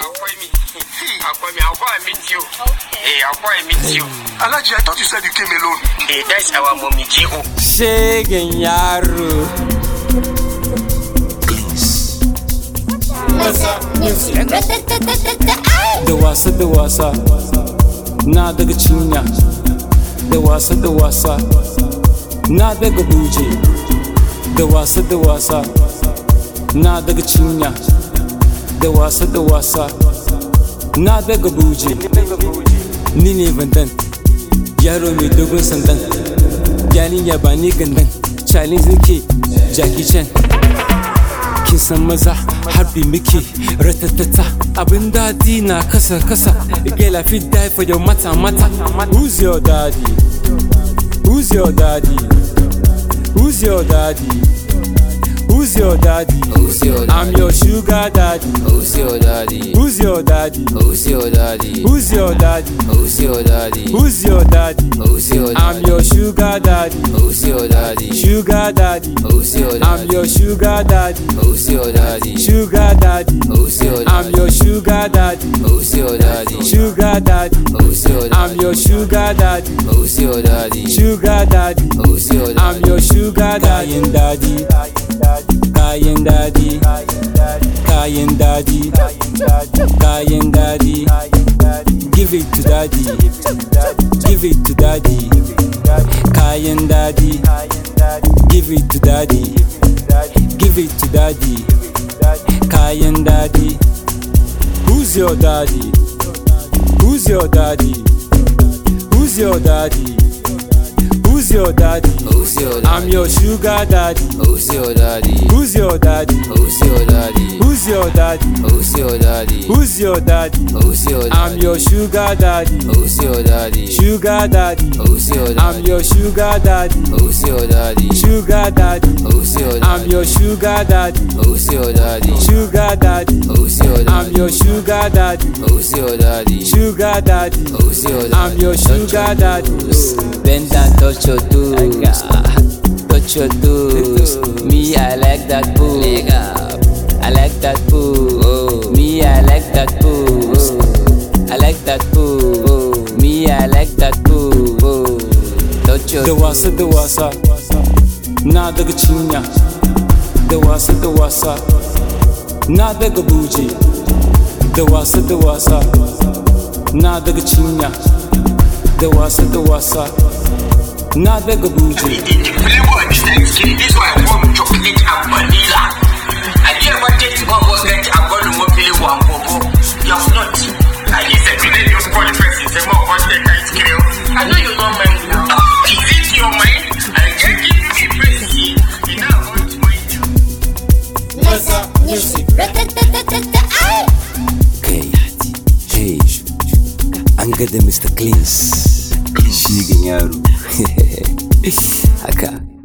Alaji, I thought you said you came alone. Hey, that's our mommy G.O. Shegen yaro. Da wasa na daga cinya, da wasa na daga buje, da wasa na daga cinya, da wasa na daga buje. Ni ne vandan, yaro mai dogon sandan, yarinya ba ni gandan, challenge nake Jackie Chan. Kin san maza harbi muke ratatata, abin dadi na kasa. Girl, I fit die for your mata. Who's your daddy? Who's your daddy? Who's your daddy? Who's your daddy? I'm your sugar daddy. Who's your daddy? Who's your daddy? Who's your daddy? Who's your daddy? Who's your daddy? Who's your daddy? Who's your daddy? I'm your sugar daddy. Who's your daddy? Sugar daddy. Who's your daddy? I'm your sugar daddy. Who's your daddy? Sugar daddy. Who's your daddy? I'm your sugar daddy. Who's your daddy? Sugar daddy. Who's your daddy? I'm your sugar daddy. Who's your daddy? Sugar daddy. Who's your daddy? I'm your sugar daddy. Kayan daddy. Give it to daddy. Give it to daddy. Kayan daddy. Give it to daddy. Give it to daddy. Kayan daddy. Who's your daddy? Who's your daddy? Who's your daddy? Who's your daddy? Who's your daddy? I'm your sugar daddy. Who's your daddy? Who's your daddy? Who's your daddy? Who's your daddy? Who's your daddy? Who's your daddy? Who's your daddy? I'm your sugar daddy. Who's your daddy? Sugar daddy. Who's your daddy? I'm your sugar daddy. Who's your daddy? Sugar daddy. Who's your daddy? I'm your sugar daddy. Who's your daddy? Sugar daddy. Who's your daddy? I'm your sugar daddy. Who's your daddy? Sugar daddy. Who's your daddy? I'm your sugar daddy. Bend and touch your toes. Touch your toes. Me, I like that poo. I like that poo. Me, I like that poo. I like that poo. Me, I like that poo. Touch your toes. Da wasa na daga cinya, da wasa na daga buje, da wasa na daga cinya, da wasa na daga buje. The flavor of this Thanksgiving, this one I want chocolate and vanilla. I never taste one was like I'm going to want flavor and bobo. You're not. I listen to them, you're calling person, say more content ice cream. I know you don't mind. Is it your mind? I can't give you the praise. You know I want to mind you. Music. Hey, an gada Mr. Cleans. Shegen yaro. Haka.